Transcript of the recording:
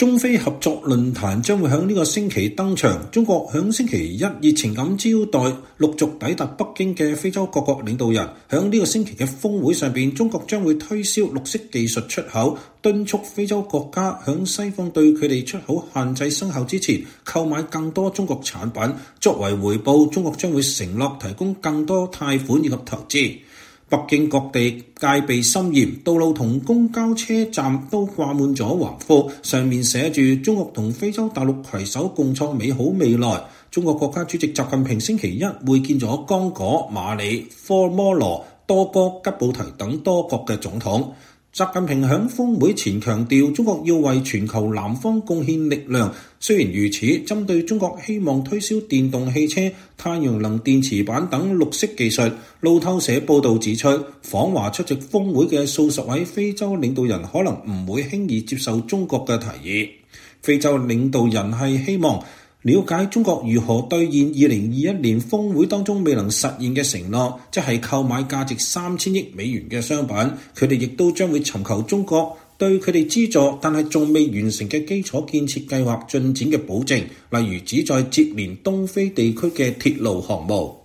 中非合作論壇將會喺呢個星期登場。中國喺星期一熱情咁招待陸續抵達北京嘅非洲各國領導人。喺呢個星期嘅峰會上邊，中國將會推銷綠色技術出口，敦促非洲國家喺西方對佢哋出口限制生效之前，購買更多中國產品。作為回報，中國將會承諾提供更多貸款以及投資。北京各地戒備森嚴，道路同公交車站都掛滿咗橫幅，上面寫住中國同非洲大陸攜手共創美好未來。中國國家主席習近平星期一會見咗剛果、馬里、科摩羅、多哥、吉布提等多國嘅總統。習近平喺峰會前強調，中國要為全球南方貢獻力量。雖然如此，針對中國希望推銷電動汽車、太陽能電池板等綠色技術，路透社報導指出，訪華出席峰會嘅數十位非洲領導人可能唔會輕易接受中國嘅提議。非洲領導人係希望了解中國如何兌現2021年峰會當中未能實現嘅承諾，即係購買價值3000億美元嘅商品。佢哋亦都將會尋求中國對佢哋資助但係仲未完成嘅基礎建設計劃進展嘅保證，例如旨在接連東非地區嘅鐵路項目。